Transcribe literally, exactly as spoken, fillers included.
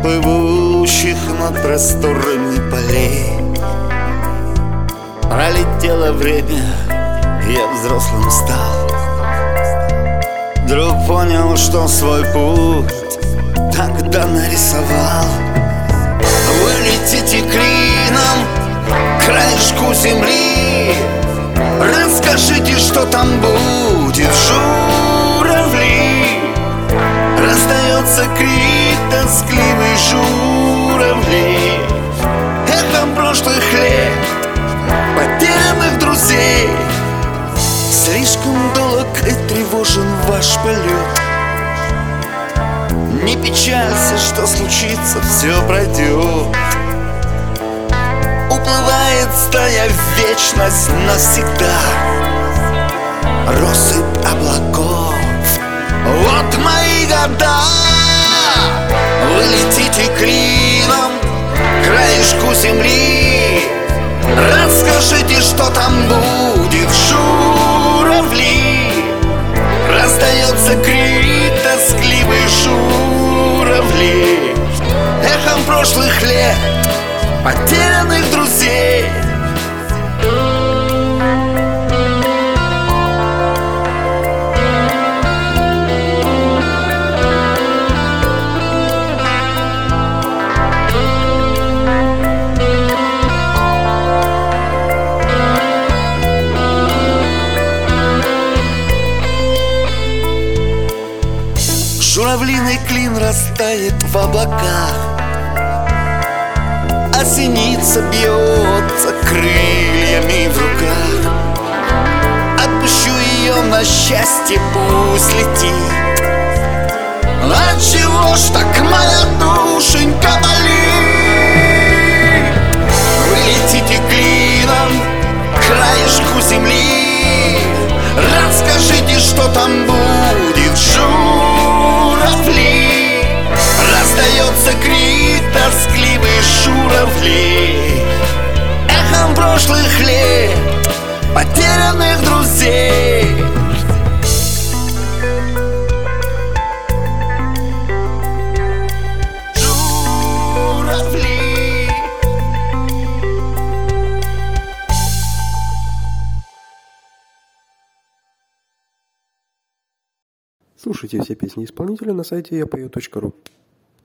плывущих над просторами полей. Пролетело время, я взрослым стал. Вдруг понял, что свой путь тогда нарисовал. Вы летите клином к краешку земли. Расскажите, что там будет, журавли. Раздается крик тоскливый журавли, эхом прошлых лет, потерянных друзей. Слишком долг и тревожен ваш полет. Не печалься, что случится, все пройдет. Уплывает стая в вечность навсегда. Россыпь облаков, вот мои года. Вы летите клином к краешку земли. Расскажите, что там будет, журавли. Раздается крик тоскливый журавли, эхом прошлых лет, потерянных друзей. Журавлиный клин растает в облаках, а синица бьется крыльями в руках. Отпущу ее на счастье, пусть летит. Отчего ж так моя душенька болит? Вы летите клином к краешку земли. Расскажите, что там будет, журавли. Раздается крик тоскливый журавли, эхом прошлых лет, потерянных друзей. Журавли. Слушайте все песни исполнителя на сайте я пою точка ру.